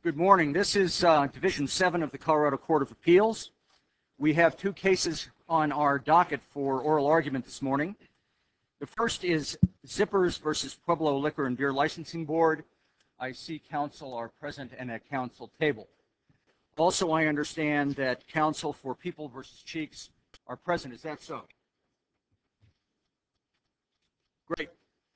Good morning. This is Division 7 of the Colorado Court of Appeals. We have two cases on our docket for oral argument this morning. The first is Zippers versus Pueblo Liquor and Beer Licensing Board. I see counsel are present and at counsel table. Also, I understand that counsel for People versus Cheeks are present. Is that so? Great.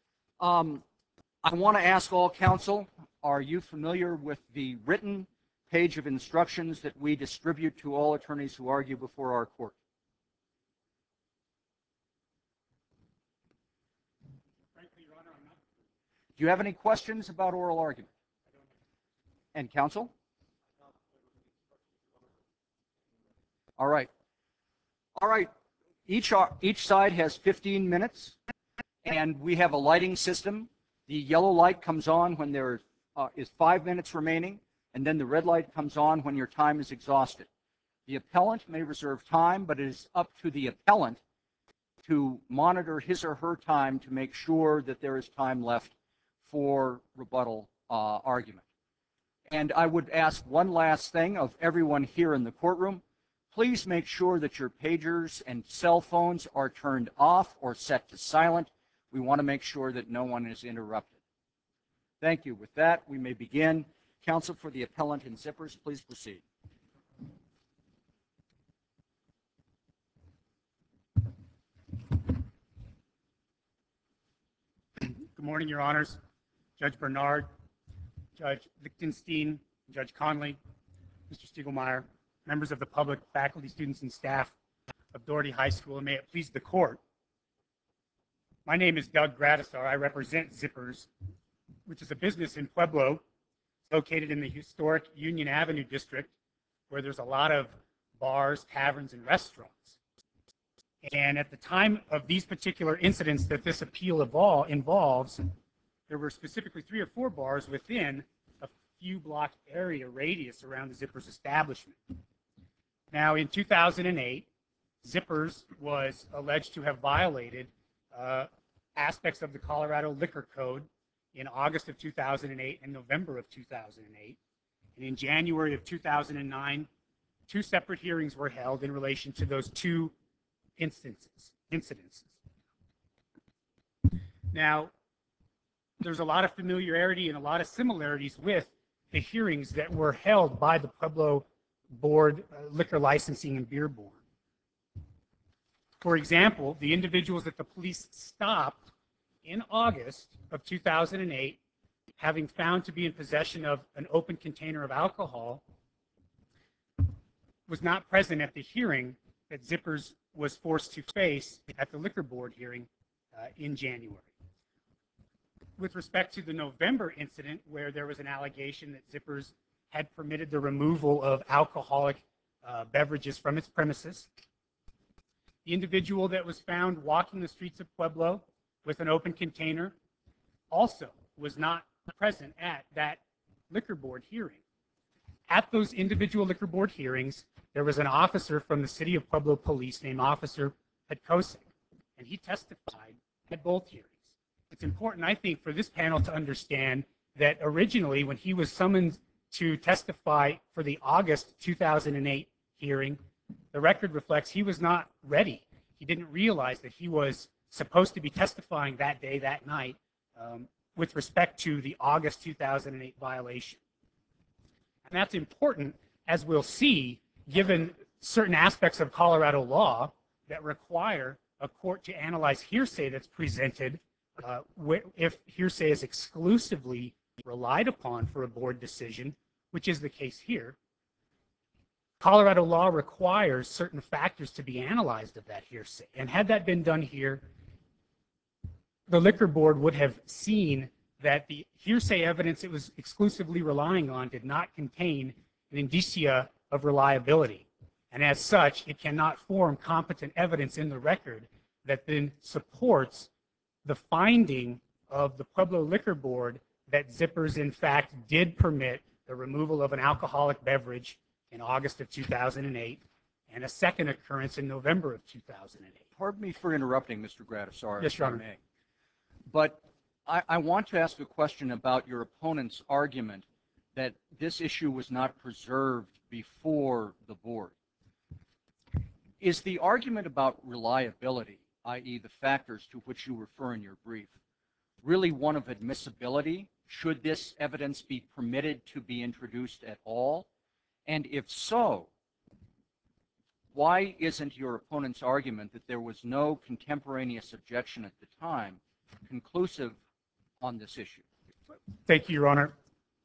I want to ask all counsel, are you familiar with the written page of instructions that we distribute to all attorneys who argue before our court? Frankly, Your Honor, I'm not. Do you have any questions about oral argument? And counsel? All right. All right. Each side has 15 minutes, and we have a lighting system. The yellow light comes on when there is 5 minutes remaining, and then the red light comes on when your time is exhausted. The appellant may reserve time, but it is up to the appellant to monitor his or her time to make sure that there is time left for rebuttal argument. And I would ask one last thing of everyone here in the courtroom. Please make sure that your pagers and cell phones are turned off or set to silent. We want to make sure that no one is interrupted. Thank you. With that, we may begin. Counsel for the appellant and Zippers, please proceed. Good morning, Your Honors. Judge Bernard, Judge Lichtenstein, Judge Conley, Mr. Stiegelmeier, members of the public, faculty, students, and staff of Doherty High School, and may it please the court. My name is Doug Gradisar. I represent Zippers, which is a business in Pueblo located in the historic Union Avenue district where there's a lot of bars, taverns, and restaurants. And at the time of these particular incidents that this appeal involves, there were specifically 3 or 4 bars within a few block area radius around the Zippers establishment. Now, in 2008, Zippers was alleged to have violated aspects of the Colorado Liquor Code in August of 2008 and November of 2008. And in January of 2009, 2 separate hearings were held in relation to those 2 incidences. Now, there's a lot of familiarity and a lot of similarities with the hearings that were held by the Pueblo Board, Liquor Licensing and Beer Board. For example, the individuals that the police stopped in August of 2008, having found to be in possession of an open container of alcohol, was not present at the hearing that Zippers was forced to face at the Liquor Board hearing in January. With respect to the November incident, where there was an allegation that Zippers had permitted the removal of alcoholic beverages from its premises, the individual that was found walking the streets of Pueblo with an open container also was not present at that Liquor Board hearing. At those individual Liquor Board hearings, there was an officer from the City of Pueblo Police named Officer Petkosek, and he testified at both hearings. It's important, I think, for this panel to understand that originally, when he was summoned to testify for the August 2008 hearing, the record reflects he was not ready. He didn't realize that he was supposed to be testifying that day, that night, with respect to the August 2008 violation. And that's important, as we'll see, given certain aspects of Colorado law that require a court to analyze hearsay that's presented if hearsay is exclusively relied upon for a board decision, which is the case here. Colorado law requires certain factors to be analyzed of that hearsay. And had that been done here, the Liquor Board would have seen that the hearsay evidence it was exclusively relying on did not contain an indicia of reliability. And as such, it cannot form competent evidence in the record that then supports the finding of the Pueblo Liquor Board that Zippers, in fact, did permit the removal of an alcoholic beverage in August of 2008 and a second occurrence in November of 2008. Pardon me for interrupting, Mr. Gradisar. Yes, Your Honor. But I want to ask a question about your opponent's argument that this issue was not preserved before the board. Is the argument about reliability, i.e. the factors to which you refer in your brief, really one of admissibility? Should this evidence be permitted to be introduced at all? And if so, why isn't your opponent's argument that there was no contemporaneous objection at the time conclusive on this issue? Thank you, Your Honor.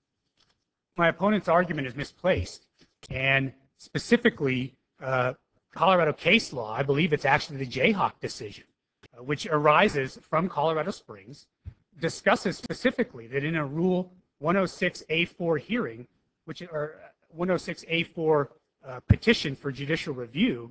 My opponent's argument is misplaced. And specifically, Colorado case law, I believe it's actually the Jayhawk decision, which arises from Colorado Springs, discusses specifically that in a Rule 106A4 hearing, or 106A4 petition for judicial review,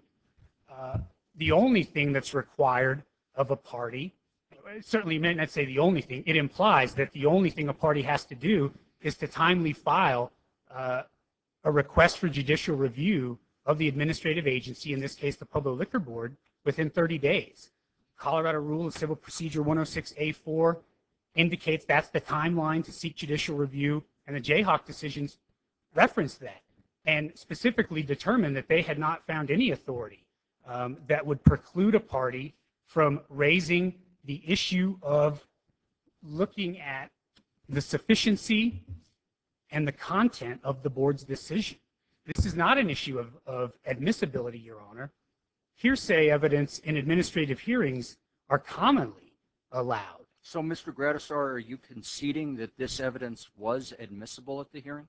the only thing that's required of a party, certainly may not say the only thing, it implies that the only thing a party has to do is to timely file a request for judicial review of the administrative agency, in this case the Public Liquor Board, within 30 days. Colorado Rule of Civil Procedure 106A4 indicates that's the timeline to seek judicial review, and the Jayhawk decisions reference that and specifically determined that they had not found any authority that would preclude a party from raising the issue of looking at the sufficiency and the content of the board's decision. This is not an issue of admissibility, Your Honor. Hearsay evidence in administrative hearings are commonly allowed. So, Mr. Gradisar, are you conceding that this evidence was admissible at the hearing?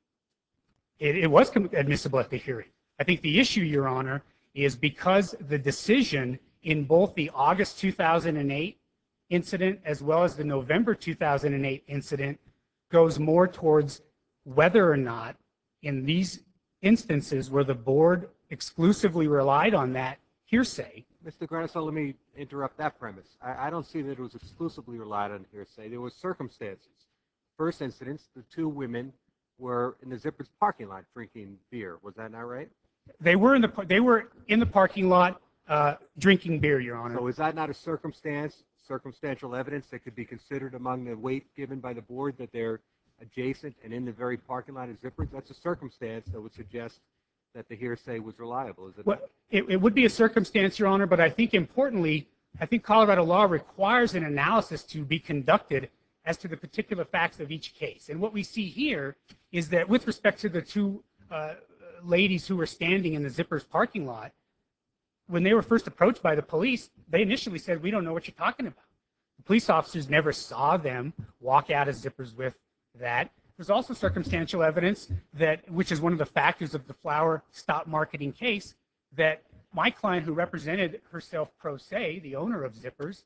It was admissible at the hearing. I think the issue, Your Honor, is because the decision in both the August 2008 incident as well as the November 2008 incident goes more towards whether or not in these instances where the board exclusively relied on that hearsay. Mr. Gradisar, let me interrupt that premise. I don't see that it was exclusively relied on hearsay. There were circumstances. First incidents, the two women were in the Zippers parking lot drinking beer. Was that not right? They were in the parking lot drinking beer, Your Honor. So is that not a circumstantial evidence that could be considered among the weight given by the board that they're adjacent and in the very parking lot of Zippers? That's a circumstance that would suggest that the hearsay was reliable, is it not? It would be a circumstance, Your Honor, but I think importantly, I think Colorado law requires an analysis to be conducted as to the particular facts of each case. And what we see here is that with respect to the two ladies who were standing in the Zippers parking lot, when they were first approached by the police, they initially said, "We don't know what you're talking about." The police officers never saw them walk out of Zippers with that. There's also circumstantial evidence that, which is one of the factors of the Flower Stop Marketing case, that my client who represented herself pro se, the owner of Zippers,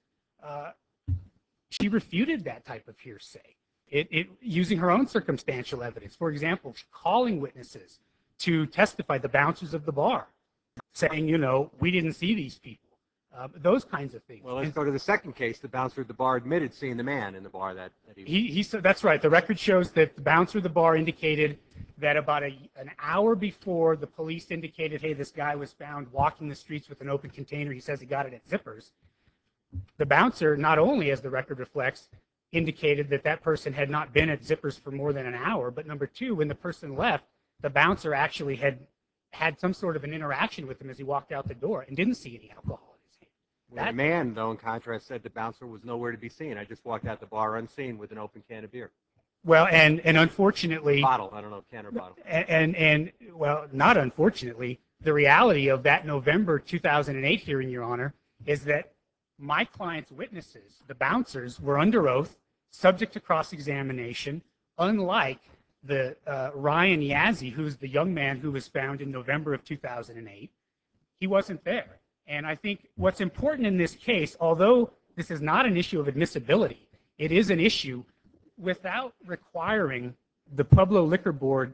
she refuted that type of hearsay, using her own circumstantial evidence. For example, calling witnesses to testify, the bouncers of the bar, saying, you know, we didn't see these people. Those kinds of things. Well, let's go to the second case. The bouncer at the bar admitted seeing the man in the bar that he said. That's right. The record shows that the bouncer of the bar indicated that about an hour before the police indicated, hey, this guy was found walking the streets with an open container. He says he got it at Zippers. The bouncer, not only, as the record reflects, indicated that that person had not been at Zippers for more than an hour, but number two, when the person left, the bouncer actually had some sort of an interaction with him as he walked out the door and didn't see any alcohol. Well, the man, though, in contrast, said the bouncer was nowhere to be seen. I just walked out the bar unseen with an open can of beer. Well, and unfortunately, bottle. I don't know, can or bottle. And well, not unfortunately, the reality of that November 2008 hearing, Your Honor, is that my client's witnesses, the bouncers, were under oath, subject to cross-examination, unlike the Ryan Yazzie, who's the young man who was found in November of 2008. He wasn't there. And I think what's important in this case, although this is not an issue of admissibility, it is an issue without requiring the Pueblo Liquor Board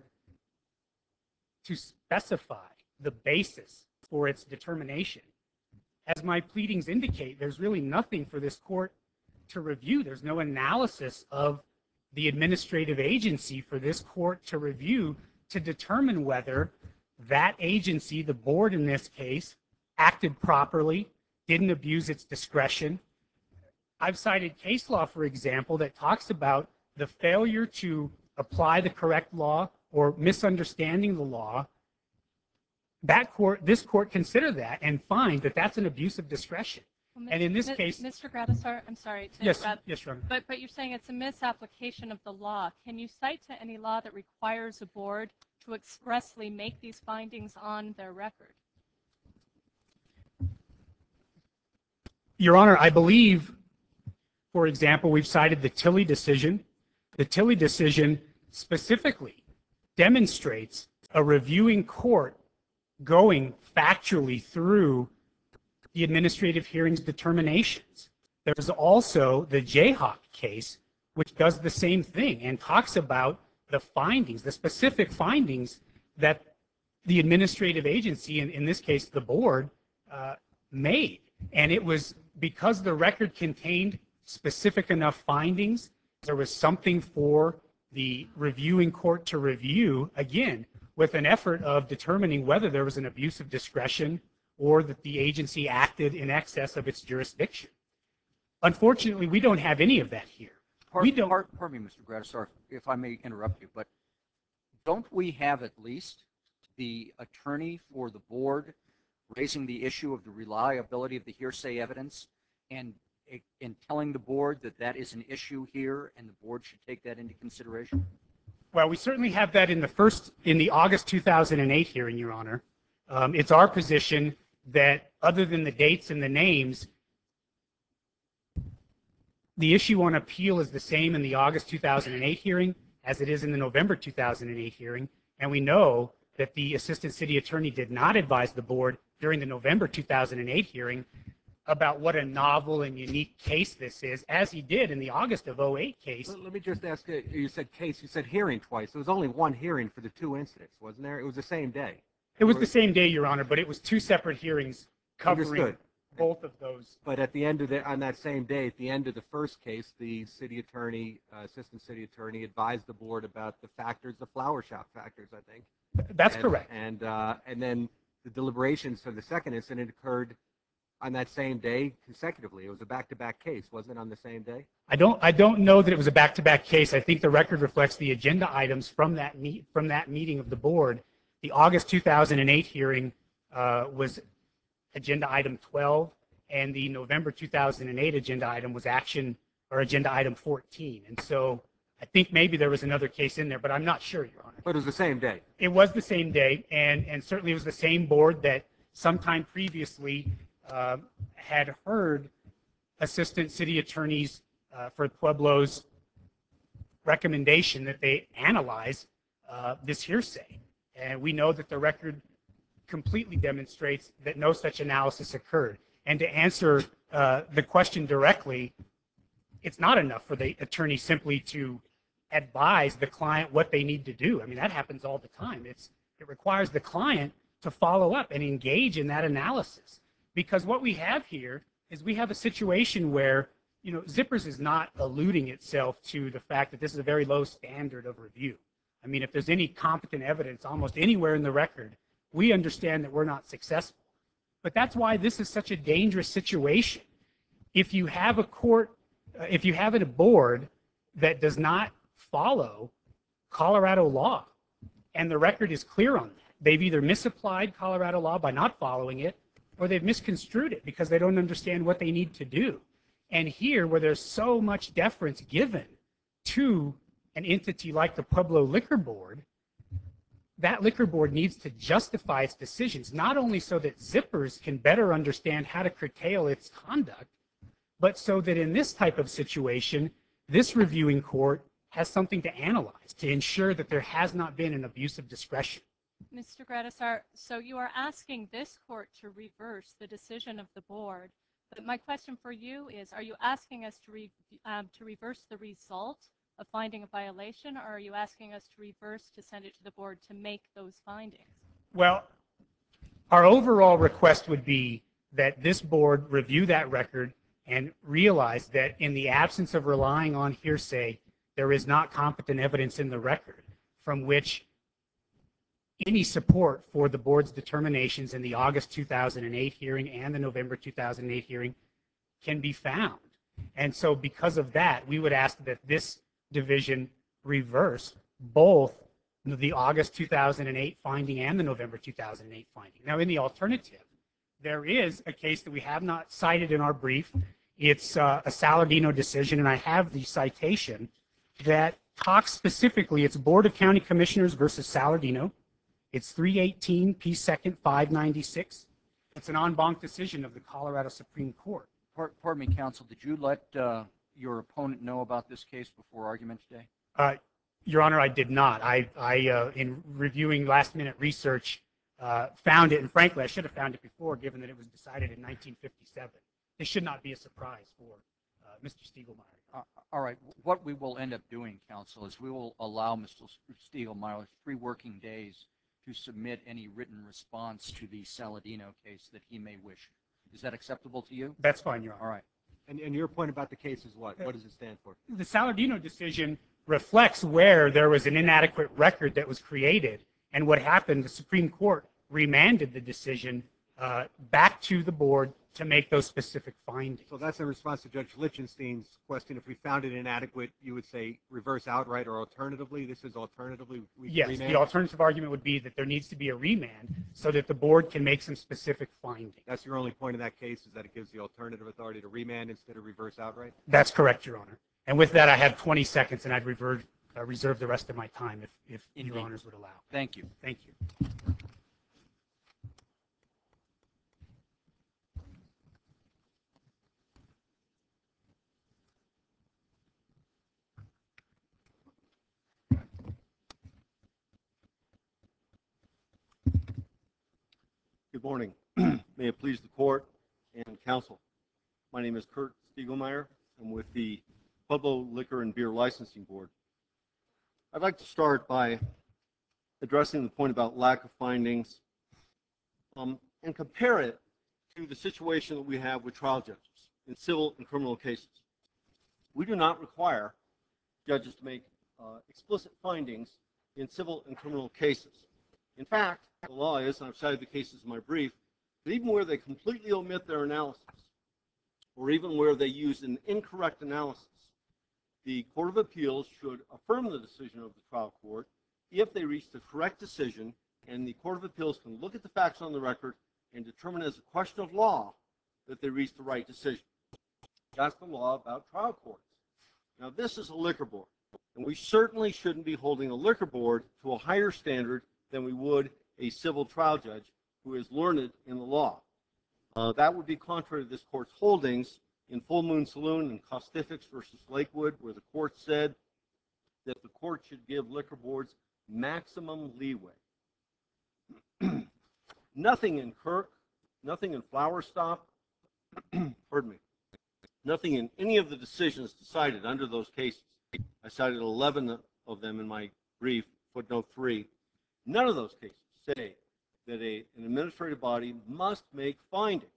to specify the basis for its determination. As my pleadings indicate, there's really nothing for this court to review. There's no analysis of the administrative agency for this court to review to determine whether that agency, the board in this case, acted properly, didn't abuse its discretion. I've cited case law, for example, that talks about the failure to apply the correct law or misunderstanding the law, this court consider that and find that that's an abuse of discretion. Well, And in this case, Mr. Gradisar, I'm sorry to yes, interrupt, yes, Your Honor. but you're saying it's a misapplication of the law. Can you cite to any law that requires a board to expressly make these findings on their record? Your Honor, I believe, for example, we've cited the Tilley decision. The Tilley decision specifically demonstrates a reviewing court going factually through the administrative hearings determinations. There's also the Jayhawk case, which does the same thing and talks about the findings, the specific findings that the administrative agency, in this case the board, made. And it was because the record contained specific enough findings, there was something for the reviewing court to review, again, with an effort of determining whether there was an abuse of discretion or that the agency acted in excess of its jurisdiction. Unfortunately, we don't have any of that here. Pardon me, Mr. Gradisar, if I may interrupt you, but don't we have at least the attorney for the board raising the issue of the reliability of the hearsay evidence and telling the board that that is an issue here and the board should take that into consideration? Well, we certainly have that in the August 2008 hearing, Your Honor. It's our position that other than the dates and the names, the issue on appeal is the same in the August 2008 hearing as it is in the November 2008 hearing. And we know that the assistant city attorney did not advise the board during the November 2008 hearing about what a novel and unique case this is, as he did in the August of 08 case. Let me just ask you said case, you said hearing twice. There was only one hearing for the two incidents, wasn't there? It was the same day. It was the same day, Your Honor, but it was two separate hearings covering Understood. both of those. But at the end of on that same day, at the end of the first case, the city attorney, assistant city attorney, advised the board about the factors, the flower shop factors, I think. That's correct. And then the deliberations for the second incident occurred on that same day consecutively. It was a back-to-back case, wasn't it, on the same day? I don't know that it was a back-to-back case. I think the record reflects the agenda items from that meeting of the board. The August 2008 hearing was agenda item 12, and the November 2008 agenda item was agenda item 14. And so I think maybe there was another case in there, but I'm not sure, Your Honor. But it was the same day. It was the same day, and certainly it was the same board that sometime previously had heard assistant city attorneys for Pueblo's recommendation that they analyze this hearsay. And we know that the record completely demonstrates that no such analysis occurred. And to answer the question directly, it's not enough for the attorney simply to advise the client what they need to do. I mean, that happens all the time. It requires the client to follow up and engage in that analysis. Because what we have here is we have a situation where, Zippers is not alluding itself to the fact that this is a very low standard of review. I mean, if there's any competent evidence almost anywhere in the record, we understand that we're not successful. But that's why this is such a dangerous situation. If you have a board that does not follow Colorado law, and the record is clear on that, they've either misapplied Colorado law by not following it, or they've misconstrued it because they don't understand what they need to do. And here, where there's so much deference given to an entity like the Pueblo Liquor Board, that liquor board needs to justify its decisions, not only so that Zippers can better understand how to curtail its conduct, but so that in this type of situation, this reviewing court has something to analyze to ensure that there has not been an abuse of discretion. Mr. Gradisar, so you are asking this court to reverse the decision of the board. But my question for you is, are you asking us to reverse the result of finding a violation, or are you asking us to reverse to send it to the board to make those findings? Well, our overall request would be that this board review that record and realize that in the absence of relying on hearsay, there is not competent evidence in the record from which any support for the board's determinations in the August 2008 hearing and the November 2008 hearing can be found. And so because of that, we would ask that this division reverse both the August 2008 finding and the November 2008 finding. Now, in the alternative, there is a case that we have not cited in our brief. It's a Saladino decision, and I have the citation that talks specifically. It's Board of County Commissioners versus Saladino. It's 318 P. 2nd 596. It's an en banc decision of the Colorado Supreme Court. Pardon me, counsel. Did you let your opponent know about this case before argument today? Your Honor, I did not. I in reviewing last-minute research, found it, and frankly, I should have found it before, given that it was decided in 1957. This should not be a surprise for Mr. Stiegelmeier. All right. What we will end up doing, counsel, is we will allow Mr. Stiegelmeier 3 working days to submit any written response to the Saladino case that he may wish. Is that acceptable to you? That's fine, Your Honor. All right. And your point about the case is what? What does it stand for? The Saladino decision reflects where there was an inadequate record that was created, and what happened, the Supreme Court remanded the decision back to the board to make those specific findings. So that's in response to Judge Lichtenstein's question. If we found it inadequate, you would say reverse outright, or alternatively, this is alternatively we Yes, remand? the alternative argument would be that there needs to be a remand so that the board can make some specific findings. That's your only point in that case, is that it gives the alternative authority to remand instead of reverse outright? That's correct, Your Honor. And with that, I have 20 seconds, and I'd reserve the rest of my time if Your Honors would allow. Thank you. Thank you. Good morning. May it please the court and counsel. My name is Kurt Stiegelmeier. I'm with the Pueblo Liquor and Beer Licensing Board. I'd like to start by addressing the point about lack of findings and compare it to the situation that we have with trial judges in civil and criminal cases. We do not require judges to make explicit findings in civil and criminal cases. In fact, the law is, and I've cited the cases in my brief, that even where they completely omit their analysis, or even where they use an incorrect analysis, the Court of Appeals should affirm the decision of the trial court if they reach the correct decision, and the Court of Appeals can look at the facts on the record and determine as a question of law that they reached the right decision. That's the law about trial courts. Now, this is a liquor board, and we certainly shouldn't be holding a liquor board to a higher standard than we would a civil trial judge who is learned in the law. That would be contrary to this court's holdings in Full Moon Saloon and Costifix versus Lakewood, where the court said that the court should give liquor boards maximum leeway. Nothing in Kirk, nothing in Flower Stop, pardon me, nothing in any of the decisions decided under those cases. I cited 11 of them in my brief, footnote 3. None of those cases say that an administrative body must make findings.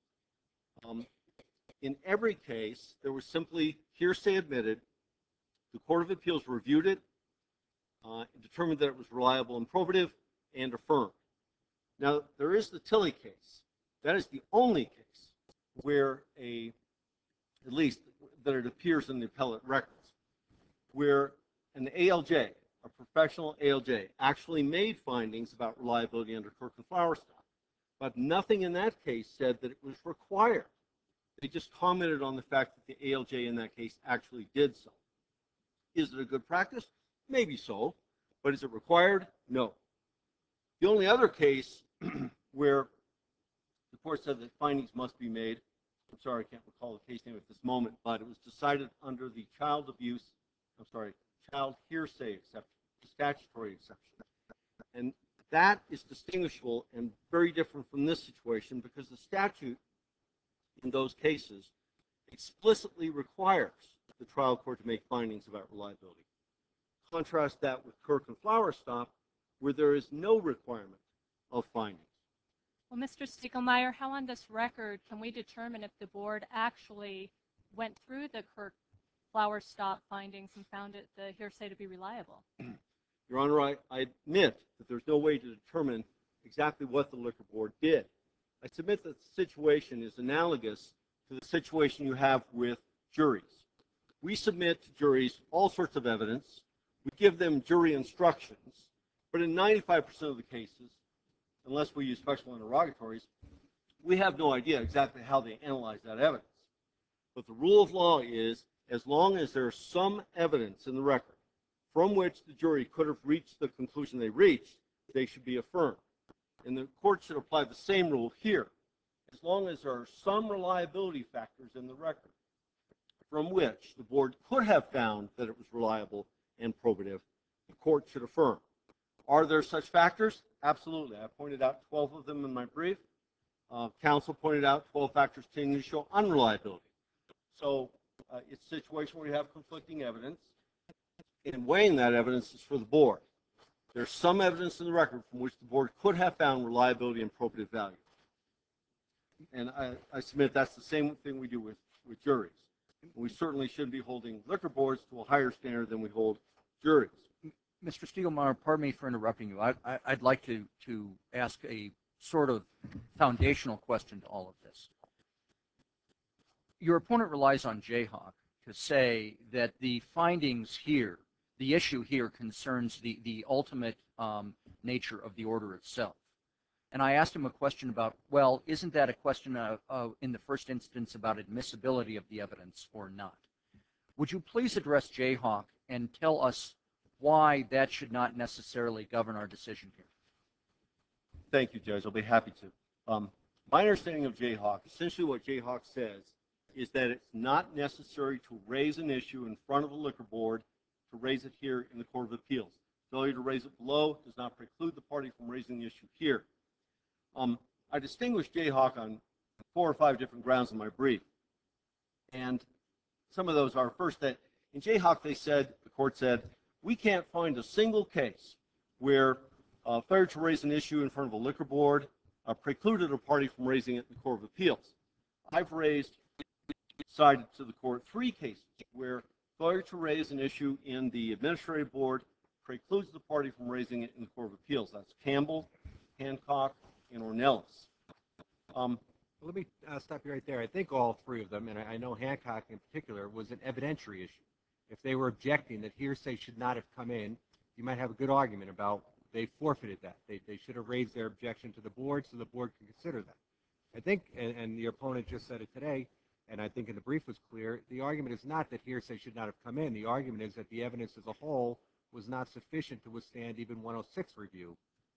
In every case, there was simply hearsay admitted. The Court of Appeals reviewed it, determined that it was reliable and probative, and affirmed. Now, there is the Tilley case. That is the only case where at least that it appears in the appellate records, where an ALJ, a professional ALJ, actually made findings about reliability under Kirk and Flower Stop. But nothing in that case said that it was required. They just commented on the fact that the ALJ in that case actually did so. Is it a good practice? Maybe so. But is it required? No. The only other case where the court said that findings must be made, I'm sorry, I can't recall the case name at this moment, but it was decided under the child hearsay exception, the statutory exception. And that is distinguishable and very different from this situation because the statute in those cases explicitly requires the trial court to make findings about reliability. Contrast that with Kirk and Flower Stop, where there is no requirement of findings. Well, Mr. Stiegelmeier, how on this record can we determine if the board actually went through the Kirk Flower Stop findings and found the hearsay to be reliable? Your Honor, I admit that there's no way to determine exactly what the liquor board did. I submit that the situation is analogous to the situation you have with juries. We submit to juries all sorts of evidence. We give them jury instructions. But in 95% of the cases, unless we use special interrogatories, we have no idea exactly how they analyze that evidence. But the rule of law is, as long as there's some evidence in the record from which the jury could have reached the conclusion they reached, they should be affirmed. And the court should apply the same rule here. As long as there are some reliability factors in the record from which the board could have found that it was reliable and probative, the court should affirm. Are there such factors? Absolutely. I pointed out 12 of them in my brief. Counsel pointed out 12 factors tending to show unreliability. So it's a situation where you have conflicting evidence, and weighing that evidence is for the board. There's some evidence in the record from which the board could have found reliability and probative value. And I submit that's the same thing we do with juries. We certainly shouldn't be holding liquor boards to a higher standard than we hold juries. Mr. Stiegelmeier, pardon me for interrupting you. I'd like to ask a sort of foundational question to all of this. Your opponent relies on Jayhawk to say that the findings here, the issue here concerns the ultimate nature of the order itself. And I asked him a question about, well, isn't that a question in the first instance about admissibility of the evidence or not? Would you please address Jayhawk and tell us why that should not necessarily govern our decision here? Thank you, Judge. I'll be happy to. My understanding of Jayhawk, essentially what Jayhawk says is that it's not necessary to raise an issue in front of a liquor board to raise it here in the Court of Appeals. Failure to raise it below does not preclude the party from raising the issue here. I distinguish Jayhawk on 4 or 5 different grounds in my brief. And some of those are, first, that in Jayhawk the court said, we can't find a single case where failure to raise an issue in front of a liquor board precluded a party from raising it in the Court of Appeals. I've cited to the court 3 cases where failure to raise an issue in the administrative board precludes the party from raising it in the Court of Appeals. That's Campbell, Hancock, and Ornelas. Let me stop you right there. I think all 3 of them, and I know Hancock in particular, was an evidentiary issue. If they were objecting that hearsay should not have come in, you might have a good argument about they forfeited that. They should have raised their objection to the board so the board can consider that. I think, and your opponent just said it today, and I think in the brief was clear, the argument is not that hearsay should not have come in. The argument is that the evidence as a whole was not sufficient to withstand even 106 review.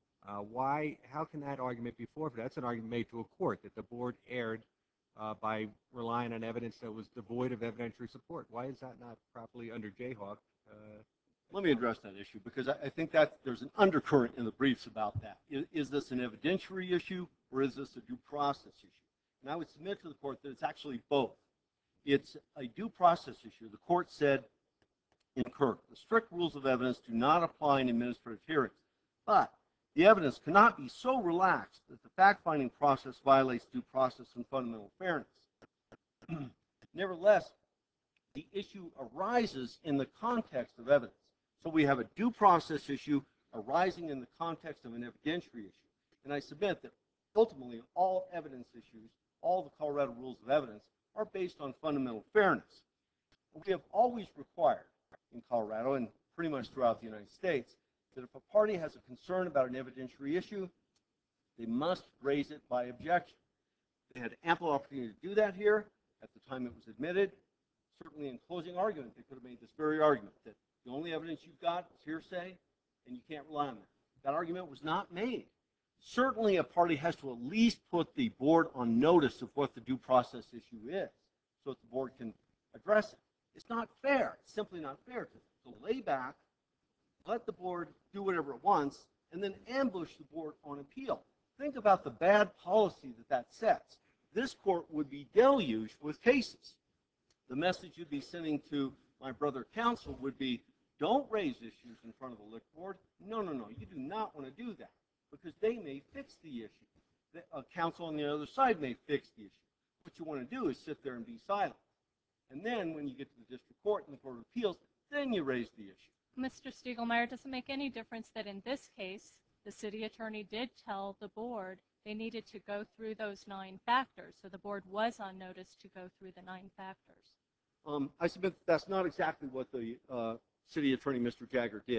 How can that argument be forfeited? That's an argument made to a court that the board erred by relying on evidence that was devoid of evidentiary support. Why is that not properly under Jayhawk? Let me address that issue because I think that there's an undercurrent in the briefs about that. Is this an evidentiary issue or is this a due process issue? And I would submit to the court that it's actually both. It's a due process issue. The court said in Kirk, the strict rules of evidence do not apply in administrative hearings, but the evidence cannot be so relaxed that the fact-finding process violates due process and fundamental fairness. Nevertheless, the issue arises in the context of evidence. So we have a due process issue arising in the context of an evidentiary issue. And I submit that ultimately all evidence issues, all the Colorado rules of evidence, are based on fundamental fairness. We have always required in Colorado and pretty much throughout the United States that if a party has a concern about an evidentiary issue, they must raise it by objection. They had ample opportunity to do that here at the time it was admitted. Certainly in closing argument, they could have made this very argument that the only evidence you've got is hearsay and you can't rely on that. That argument was not made. Certainly a party has to at least put the board on notice of what the due process issue is so that the board can address it. It's not fair. It's simply not fair to lay back, let the board do whatever it wants, and then ambush the board on appeal. Think about the bad policy that sets. This court would be deluged with cases. The message you'd be sending to my brother counsel would be, don't raise issues in front of the liquor board. No, you do not want to do that because they may fix the issue. Counsel on the other side may fix the issue. What you want to do is sit there and be silent. And then when you get to the district court and the Court of Appeals, then you raise the issue. Mr. Stiegelmeier, does it make any difference that in this case, the city attorney did tell the board they needed to go through those 9 factors, so the board was on notice to go through the 9 factors? I submit that's not exactly what the city attorney, Mr. Jagger, did.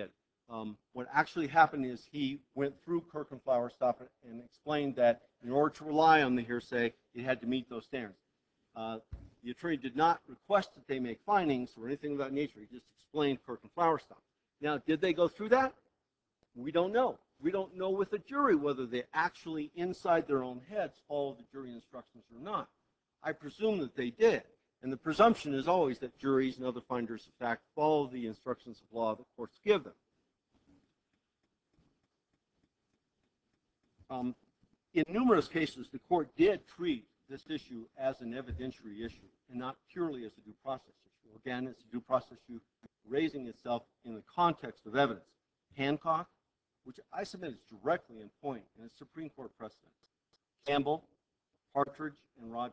What actually happened is he went through Kirk and Flowerstop and explained that in order to rely on the hearsay, it had to meet those standards. The attorney did not request that they make findings or anything of that nature. He just explained Kirk and Flowerstop. Now, did they go through that? We don't know. We don't know with the jury whether they actually, inside their own heads, followed the jury instructions or not. I presume that they did. And the presumption is always that juries and other finders of fact follow the instructions of law that courts give them. In numerous cases, the court did treat this issue as an evidentiary issue and not purely as a due process issue. Again, it's a due process issue raising itself in the context of evidence. Hancock, which I submit is directly in point in a Supreme Court precedent. Campbell, Partridge, and Rodko.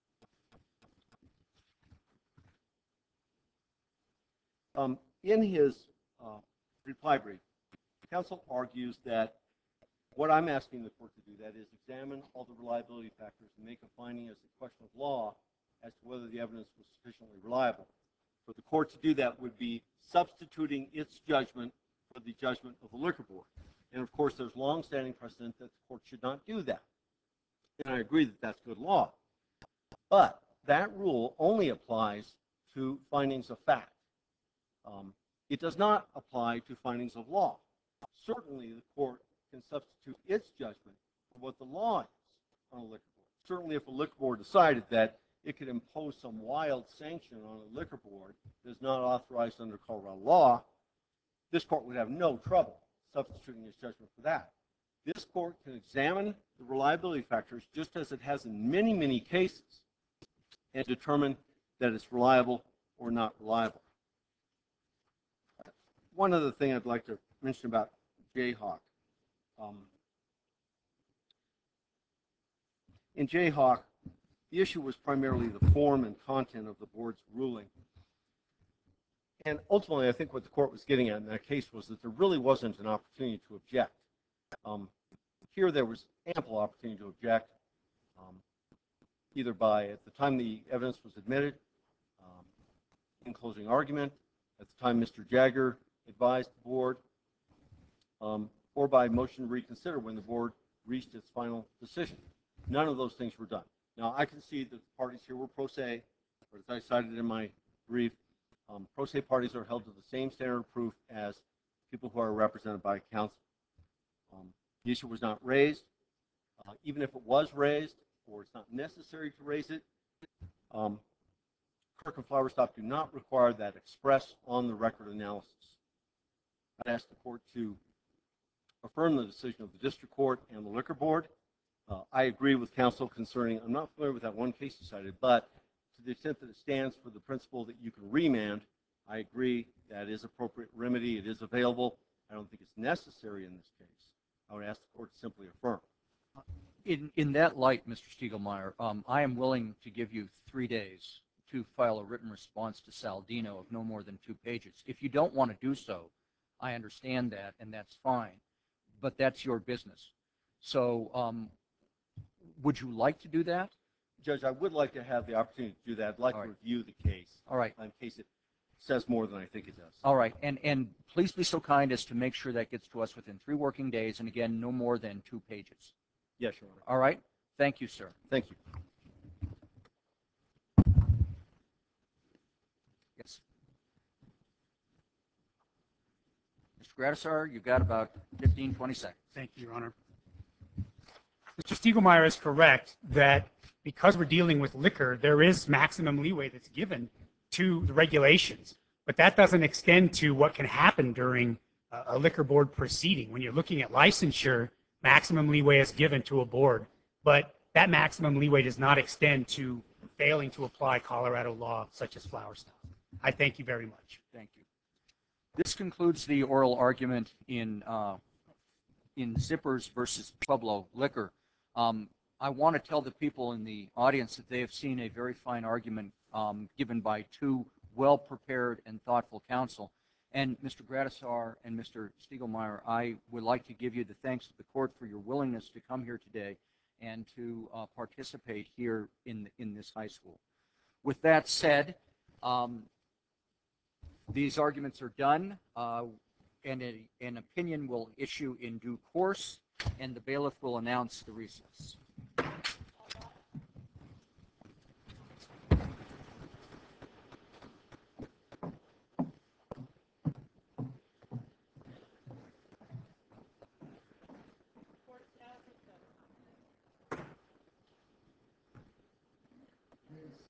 In his reply brief, counsel argues that what I'm asking the court to do, that is examine all the reliability factors and make a finding as a question of law as to whether the evidence was sufficiently reliable. For the court to do that would be substituting its judgment for the judgment of the liquor board. And of course, there's long-standing precedent that the court should not do that. And I agree that that's good law. But that rule only applies to findings of fact. It does not apply to findings of law. Certainly, the court can substitute its judgment for what the law is on a liquor board. Certainly, if a liquor board decided that it could impose some wild sanction on a liquor board that is not authorized under Colorado law, this court would have no trouble substituting its judgment for that. This court can examine the reliability factors just as it has in many, many cases and determine that it's reliable or not reliable. One other thing I'd like to mention about Jayhawk. In Jayhawk, the issue was primarily the form and content of the board's ruling. And ultimately, I think what the court was getting at in that case was that there really wasn't an opportunity to object. Here, there was ample opportunity to object, either by, at the time the evidence was admitted, in closing argument, at the time Mr. Jagger advised the board, or by motion to reconsider when the board reached its final decision. None of those things were done. Now, I can see that the parties here were pro se, or as I cited in my brief, pro se parties are held to the same standard of proof as people who are represented by counsel. The issue was not raised. Even if it was raised, or it's not necessary to raise it, Kirk and Flowerstop do not require that express on the record analysis. I'd ask the court to affirm the decision of the district court and the liquor board. I agree with counsel concerning, I'm not familiar with that one case you cited, but to the extent that it stands for the principle that you can remand, I agree that is appropriate remedy. It is available. I don't think it's necessary in this case. I would ask the court to simply affirm. In that light, Mr. Stiegelmeier, I am willing to give you 3 days to file a written response to Saldino of no more than 2 pages. If you don't want to do so, I understand that, and that's fine, but that's your business. So would you like to do that? Judge, I would like to have the opportunity to do that. I'd like to review the case. All right. In case it says more than I think it does. All right. And please be so kind as to make sure that gets to us within 3 working days, and again, no more than 2 pages. Yes, Your Honor. All right. Thank you, sir. Thank you. Yes. Mr. Gradisar, you've got about 15, 20 seconds. Thank you, Your Honor. Mr. Stiegelmeier is correct that because we're dealing with liquor, there is maximum leeway that's given to the regulations. But that doesn't extend to what can happen during a liquor board proceeding. When you're looking at licensure, maximum leeway is given to a board. But that maximum leeway does not extend to failing to apply Colorado law, such as Flowerstop. I thank you very much. Thank you. This concludes the oral argument in Zippers versus Pueblo Liquor. I want to tell the people in the audience that they have seen a very fine argument given by 2 well-prepared and thoughtful counsel. And Mr. Gradisar and Mr. Stiegelmeier, I would like to give you the thanks to the court for your willingness to come here today and to participate here in this high school. With that said, these arguments are done. an opinion will issue in due course, and the bailiff will announce the recess.